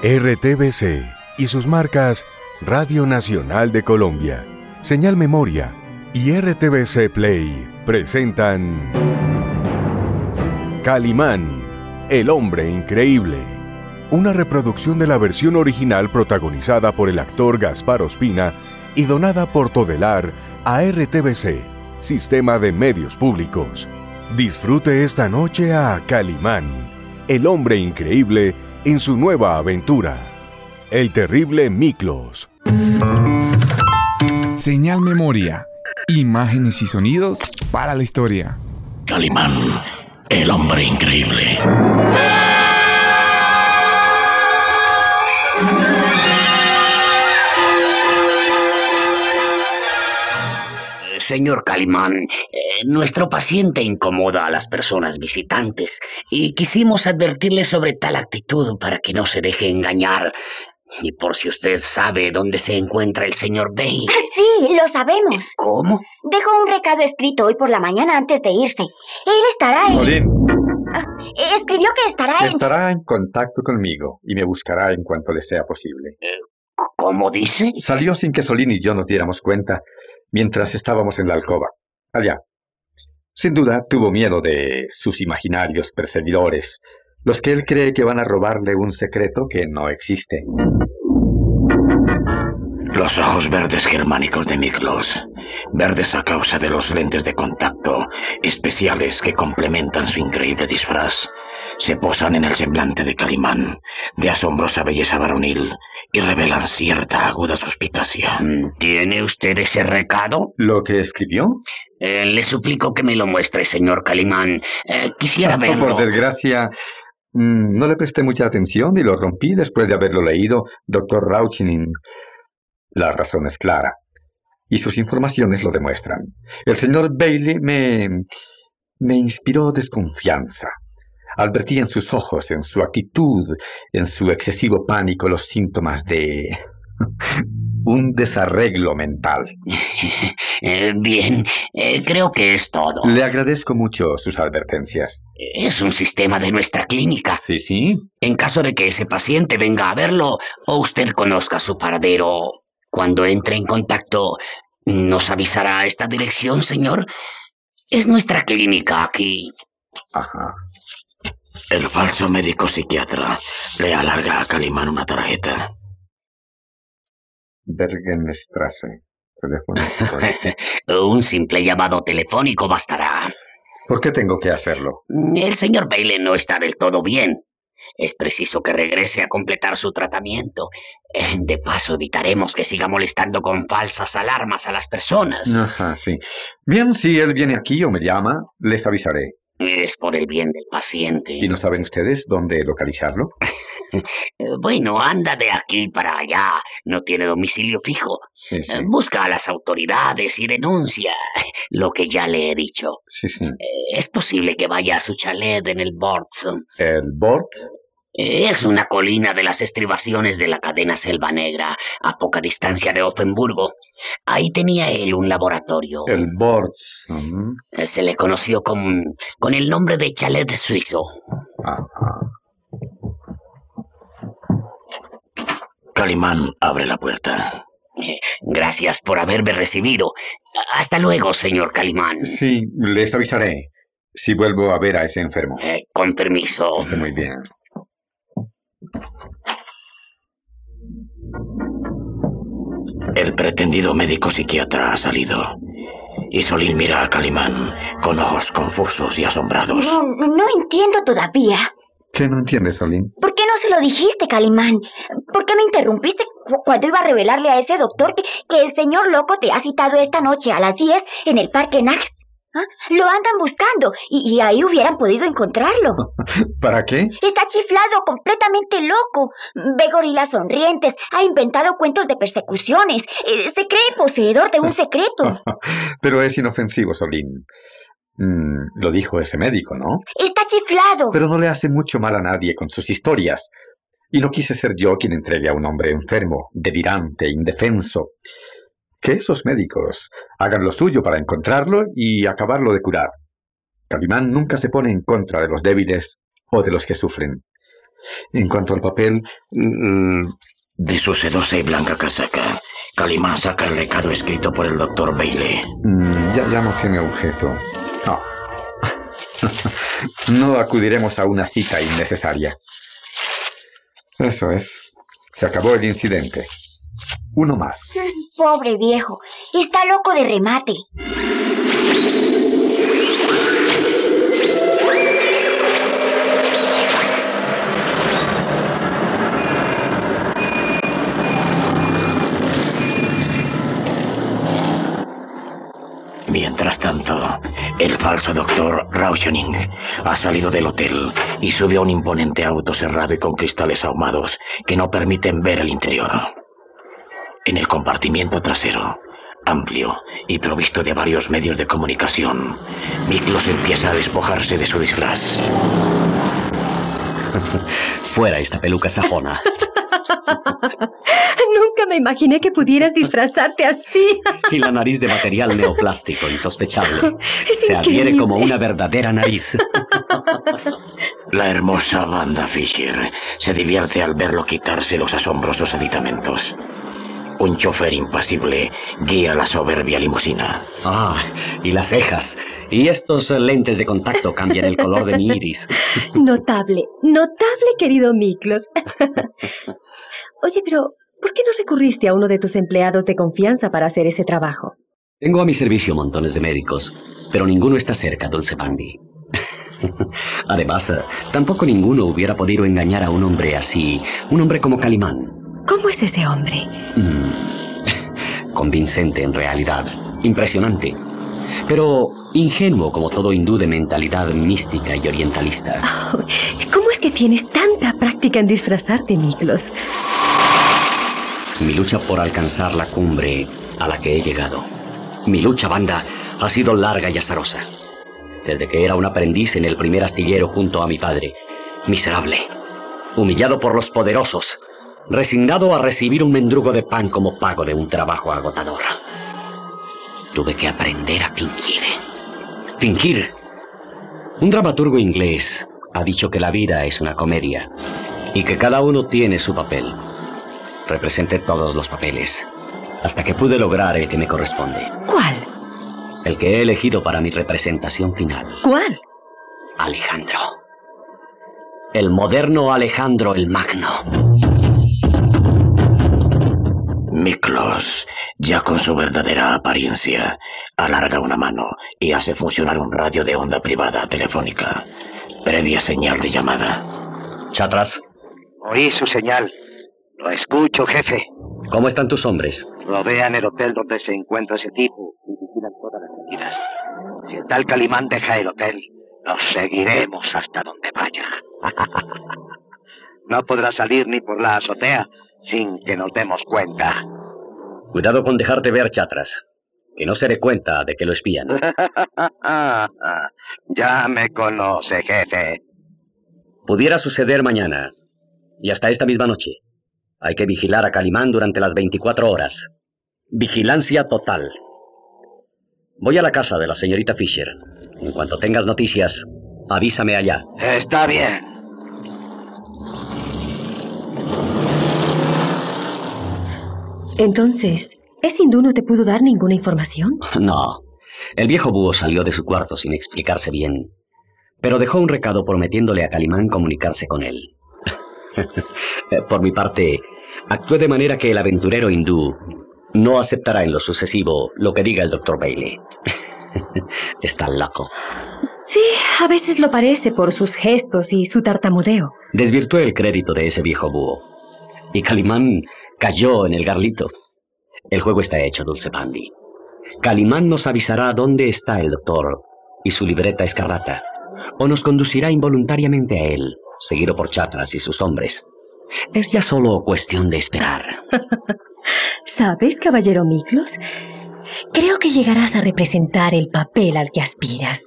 RTBC y sus marcas Radio Nacional de Colombia, Señal Memoria y RTBC Play presentan Calimán, el hombre increíble. Una reproducción de la versión original protagonizada por el actor Gaspar Ospina y donada por Todelar a RTBC, Sistema de Medios Públicos. Disfrute esta noche a Calimán, el hombre increíble en su nueva aventura, el terrible Miklos. Señal Memoria, imágenes y sonidos para la historia. Calimán, el hombre increíble. Señor Calimán, nuestro paciente incomoda a las personas visitantes y quisimos advertirle sobre tal actitud para que no se deje engañar. Y por si usted sabe dónde se encuentra el señor Bailey. Sí, lo sabemos. ¿Cómo? Dejó un recado escrito hoy por la mañana antes de irse. Él estará en... Solín. Escribió que Estará en contacto conmigo y me buscará en cuanto le sea posible. ¿Cómo dice? Salió sin que Solín y yo nos diéramos cuenta mientras estábamos en la alcoba. Allá. Sin duda tuvo miedo de sus imaginarios perseguidores, los que él cree que van a robarle un secreto que no existe. Los ojos verdes germánicos de Miklos, verdes a causa de los lentes de contacto especiales que complementan su increíble disfraz, se posan en el semblante de Calimán, de asombrosa belleza varonil, y revelan cierta aguda suspicacia. ¿Tiene usted ese recado? ¿Lo que escribió? Le suplico que me lo muestre, señor Calimán. Quisiera verlo. Por desgracia, no le presté mucha atención y lo rompí después de haberlo leído, doctor Rauchinin. La razón es clara, y sus informaciones lo demuestran. El señor Bailey me inspiró desconfianza. Advertí en sus ojos, en su actitud, en su excesivo pánico los síntomas de un desarreglo mental. Bien, creo que es todo. Le agradezco mucho sus advertencias. Es un sistema de nuestra clínica. Sí. En caso de que ese paciente venga a verlo o usted conozca su paradero, cuando entre en contacto, ¿nos avisará a esta dirección, señor? Es nuestra clínica aquí. Ajá. El falso médico psiquiatra le alarga a Calimán una tarjeta. Bergenstrasse. Teléfono. Un simple llamado telefónico bastará. ¿Por qué tengo que hacerlo? El señor Bailey no está del todo bien. Es preciso que regrese a completar su tratamiento. De paso, evitaremos que siga molestando con falsas alarmas a las personas. Ajá, sí. Bien, si él viene aquí o me llama, les avisaré. Es por el bien del paciente. ¿Y no saben ustedes dónde localizarlo? Bueno, anda de aquí para allá. No tiene domicilio fijo. Sí. Busca a las autoridades y denuncia lo que ya le he dicho. Sí. Es posible que vaya a su chalet en el Bortz. ¿El Bort? Es una colina de las estribaciones de la cadena Selva Negra, a poca distancia de Offenburgo. Ahí tenía él un laboratorio. El Bort. Se le conoció con el nombre de chalet suizo. Ajá. Calimán abre la puerta. Gracias por haberme recibido. Hasta luego, señor Calimán. Sí, les avisaré si vuelvo a ver a ese enfermo. Con permiso. Esté muy bien. El pretendido médico psiquiatra ha salido, y Solín mira a Calimán con ojos confusos y asombrados. No entiendo todavía. ¿Qué no entiendes, Solín? ¿Por qué no se lo dijiste, Calimán? ¿Por qué me interrumpiste cuando iba a revelarle a ese doctor que el señor loco te ha citado esta noche a las 10 en el Parque Nax? ¿Ah? Lo andan buscando y ahí hubieran podido encontrarlo. ¿Para qué? Está chiflado, completamente loco. Ve gorilas sonrientes, ha inventado cuentos de persecuciones. Se cree poseedor de un secreto. Pero es inofensivo, Solín. Lo dijo ese médico, ¿no? Está chiflado. Pero no le hace mucho mal a nadie con sus historias. Y no quise ser yo quien entregue a un hombre enfermo, delirante, indefenso. Que esos médicos hagan lo suyo para encontrarlo y acabarlo de curar. Calimán nunca se pone en contra de los débiles o de los que sufren. En cuanto al papel... De su sedosa y blanca casaca, Calimán saca el recado escrito por el Dr. Bailey. Ya no tiene objeto. No. No acudiremos a una cita innecesaria. Eso es. Se acabó el incidente. Uno más. Pobre viejo. Está loco de remate. Mientras tanto, el falso doctor Rauschening ha salido del hotel y sube a un imponente auto cerrado y con cristales ahumados que no permiten ver el interior. En el compartimiento trasero, amplio y provisto de varios medios de comunicación, Miklos empieza a despojarse de su disfraz. Fuera esta peluca sajona. Nunca me imaginé que pudieras disfrazarte así. Y la nariz de material neoplástico insospechable. Se adhiere increíble. como una verdadera nariz. La hermosa Wanda Fisher se divierte al verlo quitarse los asombrosos aditamentos. Un chofer impasible guía la soberbia limusina. Ah, y las cejas. Y estos lentes de contacto cambian el color de mi iris. Notable, querido Miklos. Oye, pero ¿por qué no recurriste a uno de tus empleados de confianza para hacer ese trabajo? Tengo a mi servicio montones de médicos, pero ninguno está cerca, Dulce Pandi. Además, tampoco ninguno hubiera podido engañar a un hombre así, un hombre como Calimán. ¿Cómo es ese hombre? Convincente en realidad, impresionante, pero ingenuo como todo hindú de mentalidad mística y orientalista. Oh, ¿cómo es que tienes tanta práctica en disfrazarte, Miklos? Mi lucha por alcanzar la cumbre a la que he llegado. Mi lucha, Wanda, ha sido larga y azarosa. Desde que era un aprendiz en el primer astillero junto a mi padre. Miserable, humillado por los poderosos, resignado a recibir un mendrugo de pan como pago de un trabajo agotador. Tuve que aprender a fingir. Fingir. Un dramaturgo inglés ha dicho que la vida es una comedia y que cada uno tiene su papel. Representé todos los papeles hasta que pude lograr el que me corresponde. ¿Cuál? El que he elegido para mi representación final. ¿Cuál? Alejandro. El moderno Alejandro el Magno. Miklos, ya con su verdadera apariencia, alarga una mano y hace funcionar un radio de onda privada telefónica, previa señal de llamada. Chatras, Oí su señal. Lo escucho, jefe. ¿cómo están tus hombres? Rodean el hotel donde se encuentra ese tipo y vigilan todas las salidas. Si el tal Calimán deja el hotel, nos seguiremos hasta donde vaya. No podrá salir ni por la azotea sin que nos demos cuenta. Cuidado con dejarte ver, Chatras, que no se dé cuenta de que lo espían. Ya me conoce, jefe. Pudiera suceder mañana y hasta esta misma noche. Hay que vigilar a Calimán durante las 24 horas. Vigilancia total. Voy a la casa de la señorita Fisher. En cuanto tengas noticias, avísame allá. Está bien. Entonces, ¿ese hindú no te pudo dar ninguna información? No. El viejo búho salió de su cuarto sin explicarse bien, pero dejó un recado prometiéndole a Calimán comunicarse con él. Por mi parte, actué de manera que el aventurero hindú no aceptará en lo sucesivo lo que diga el Dr. Bailey. Está loco. Sí, a veces lo parece por sus gestos y su tartamudeo. Desvirtué el crédito de ese viejo búho, y Calimán cayó en el garlito. El juego está hecho, Dulce Pandi. Calimán nos avisará dónde está el doctor y su libreta escarlata, o nos conducirá involuntariamente a él, seguido por Chatras y sus hombres. Es ya solo cuestión de esperar. ¿Sabes, caballero Miklos? Creo que llegarás a representar el papel al que aspiras.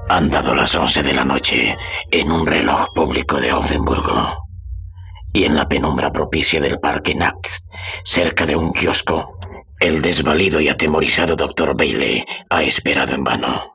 Han dado las 11 de la noche en un reloj público de Offenburgo. Y en la penumbra propicia del Parque Nachts, cerca de un kiosco, el desvalido y atemorizado Dr. Bailey ha esperado en vano.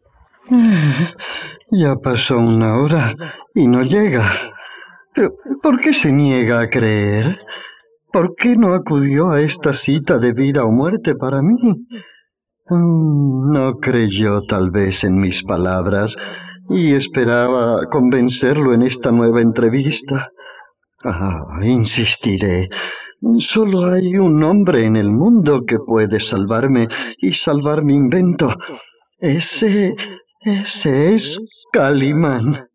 Ya pasó 1 hora y no llega. ¿Por qué se niega a creer? ¿Por qué no acudió a esta cita de vida o muerte para mí? No creyó tal vez en mis palabras y esperaba convencerlo en esta nueva entrevista. Insistiré. Solo hay un hombre en el mundo que puede salvarme y salvar mi invento. Ese es Calimán.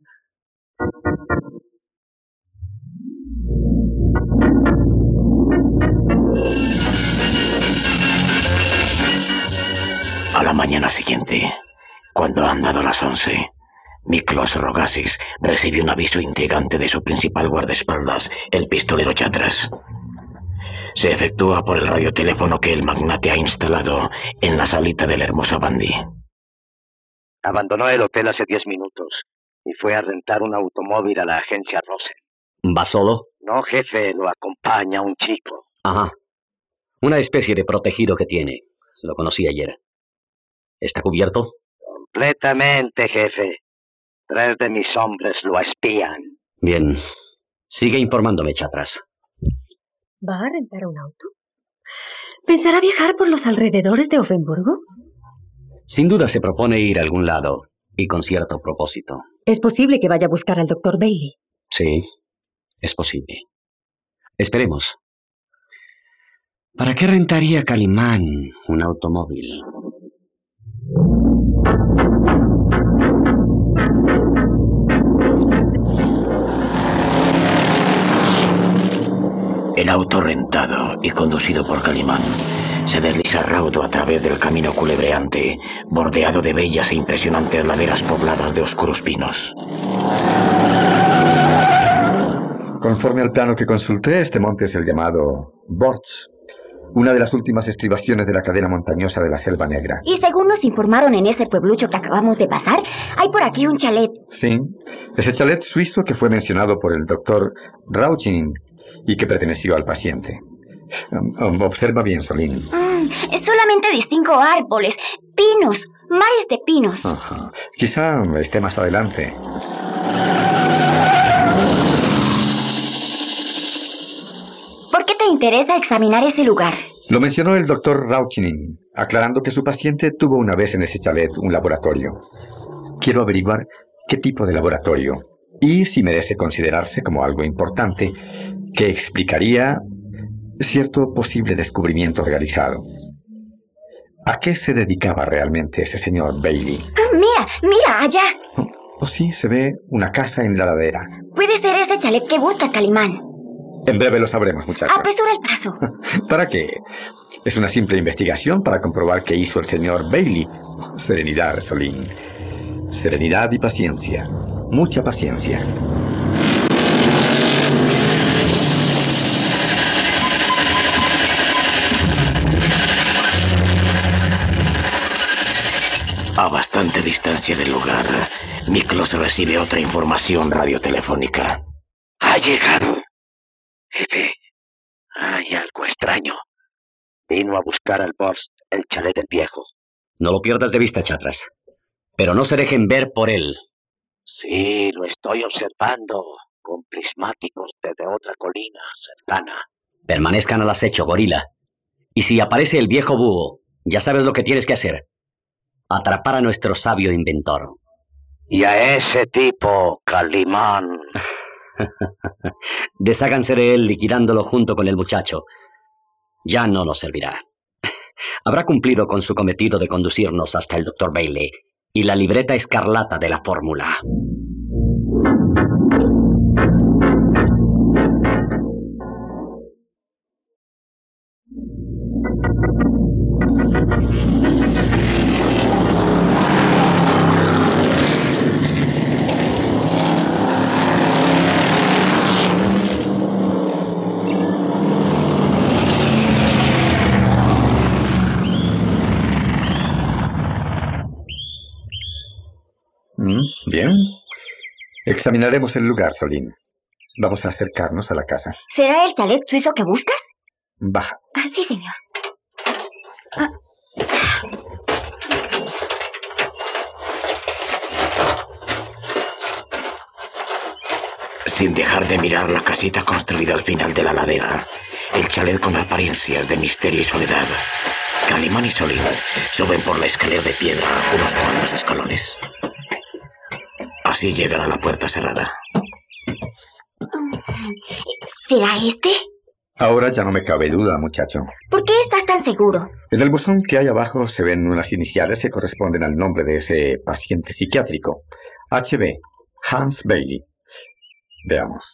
A la mañana siguiente, cuando han dado las 11, Miklos Rogasis recibe un aviso intrigante de su principal guardaespaldas, el pistolero Chatras. Se efectúa por el radioteléfono que el magnate ha instalado en la salita de la hermosa Bandy. Abandonó el hotel hace 10 minutos y fue a rentar un automóvil a la agencia Rosen. ¿Va solo? No, jefe, lo acompaña un chico. Ajá. Una especie de protegido que tiene. Lo conocí ayer. ¿Está cubierto? Completamente, jefe. 3 de mis hombres lo espían. Bien. Sigue informándome, Chatras. ¿Va a rentar un auto? ¿Pensará viajar por los alrededores de Offenburgo? Sin duda se propone ir a algún lado, y con cierto propósito. Es posible que vaya a buscar al Dr. Bailey. Sí, es posible. Esperemos. ¿Para qué rentaría Calimán un automóvil? El auto rentado y conducido por Calimán se desliza raudo a través del camino culebreante, bordeado de bellas e impresionantes laderas pobladas de oscuros pinos. Conforme al plano que consulté, este monte es el llamado Borz, una de las últimas estribaciones de la cadena montañosa de la Selva Negra. Y según nos informaron en ese pueblucho que acabamos de pasar, hay por aquí un chalet. Sí, ese chalet suizo que fue mencionado por el doctor Rauchinin y que perteneció al paciente. Observa bien, Solín. Solamente distingo árboles, pinos, mares de pinos. Ajá. Quizá esté más adelante. ¿Por qué te interesa examinar ese lugar? Lo mencionó el doctor Rauchinin, aclarando que su paciente tuvo una vez en ese chalet un laboratorio. Quiero averiguar qué tipo de laboratorio y si merece considerarse como algo importante que explicaría cierto posible descubrimiento realizado. ¿A qué se dedicaba realmente ese señor Bailey? Mira, allá. Oh, sí, se ve una casa en la ladera. Puede ser ese chalet que buscas, Calimán. En breve lo sabremos, muchacha. Apresura el paso. ¿Para qué? Es una simple investigación para comprobar qué hizo el señor Bailey. Serenidad, Solín. Serenidad y paciencia. Mucha paciencia. A bastante distancia del lugar, Miklos recibe otra información radiotelefónica. ¡Ha llegado! Jefe, hay algo extraño. Vino a buscar al Borst, el chalet del viejo. No lo pierdas de vista, Chatras. Pero no se dejen ver por él. Sí, lo estoy observando con prismáticos desde otra colina cercana. Permanezcan al acecho, gorila. Y si aparece el viejo búho, ya sabes lo que tienes que hacer. Atrapar a nuestro sabio inventor. Y a ese tipo, Calimán. Desháganse de él liquidándolo junto con el muchacho. Ya no nos servirá. Habrá cumplido con su cometido de conducirnos hasta el Dr. Bailey y la libreta escarlata de la fórmula. Bien. Examinaremos el lugar, Solín. Vamos a acercarnos a la casa. ¿Será el chalet suizo que buscas? Baja. Sí, señor. Sin dejar de mirar la casita construida al final de la ladera, el chalet con apariencias de misterio y soledad, Calimán y Solín suben por la escalera de piedra unos cuantos escalones. Así llegan a la puerta cerrada. ¿Será este? Ahora ya no me cabe duda, muchacho. ¿Por qué estás tan seguro? En el buzón que hay abajo se ven unas iniciales que corresponden al nombre de ese paciente psiquiátrico. HB, Hans Bailey. Veamos.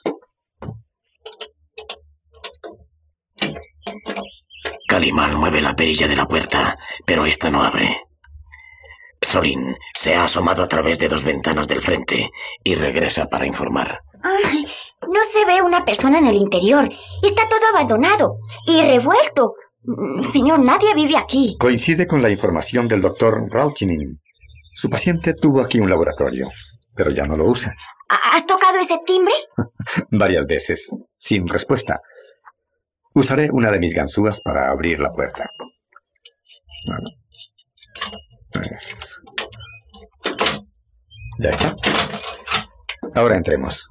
Calimán mueve la perilla de la puerta, pero esta no abre. Solín se ha asomado a través de 2 ventanas del frente y regresa para informar. Ay, no se ve una persona en el interior. Está todo abandonado y revuelto. Señor, nadie vive aquí. Coincide con la información del doctor Rauchinin. Su paciente tuvo aquí un laboratorio, pero ya no lo usa. ¿Has tocado ese timbre? Varias veces, sin respuesta. Usaré una de mis ganzúas para abrir la puerta. Bueno. Ya está. Ahora entremos.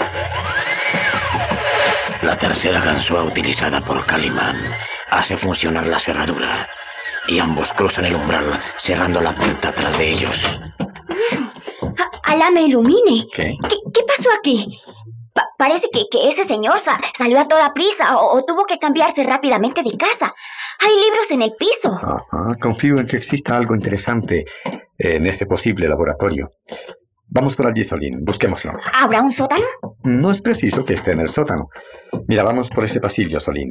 La tercera ganzúa utilizada por Calimán hace funcionar la cerradura y ambos cruzan el umbral cerrando la puerta tras de ellos. ¡Alá me ilumine! ¿Qué? ¿Qué pasó aquí? Parece que ese señor salió a toda prisa o tuvo que cambiarse rápidamente de casa. Hay libros en el piso. Ajá, confío en que exista algo interesante en ese posible laboratorio. Vamos por allí, Solín. Busquémoslo. ¿Habrá un sótano? No es preciso que esté en el sótano. Mira, vamos por ese pasillo, Solín.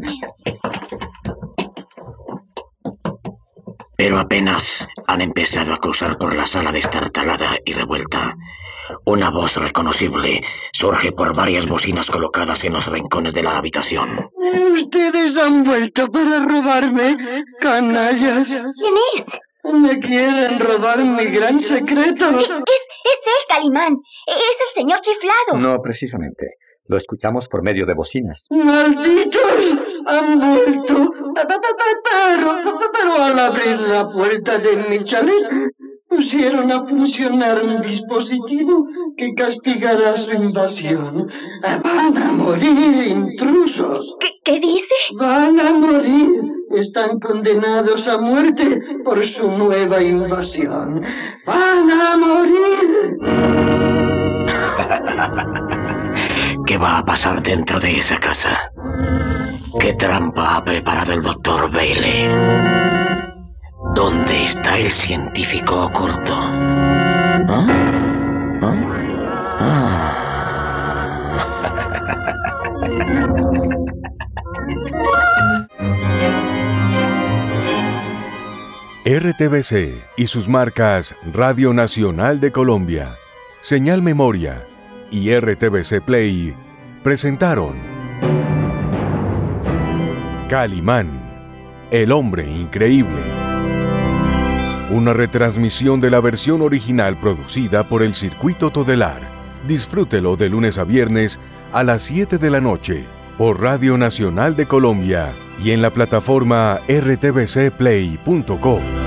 Pero apenas han empezado a cruzar por la sala destartalada y revuelta, una voz reconocible surge por varias bocinas colocadas en los rincones de la habitación. Ustedes han vuelto para robarme, canallas. ¿Quién es? Me quieren robar mi gran secreto. Es él, Calimán. Es el señor chiflado. No, precisamente. Lo escuchamos por medio de bocinas. ¡Malditos! Han vuelto. Pero al abrir la puerta de mi chalet, pusieron a funcionar un dispositivo que castigará su invasión. Van a morir, intrusos. ¿Qué dice? Van a morir. Están condenados a muerte por su nueva invasión. ¡Van a morir! ¿Qué va a pasar dentro de esa casa? ¿Qué trampa ha preparado el Dr. Bailey? ¿Dónde está el científico oculto? ¿Ah? ¿Ah? Ah. RTBC y sus marcas Radio Nacional de Colombia, Señal Memoria y RTBC Play presentaron Calimán, el hombre increíble. Una retransmisión de la versión original producida por el Circuito Todelar. Disfrútelo de lunes a viernes a las 7 de la noche por Radio Nacional de Colombia y en la plataforma rtbcplay.co.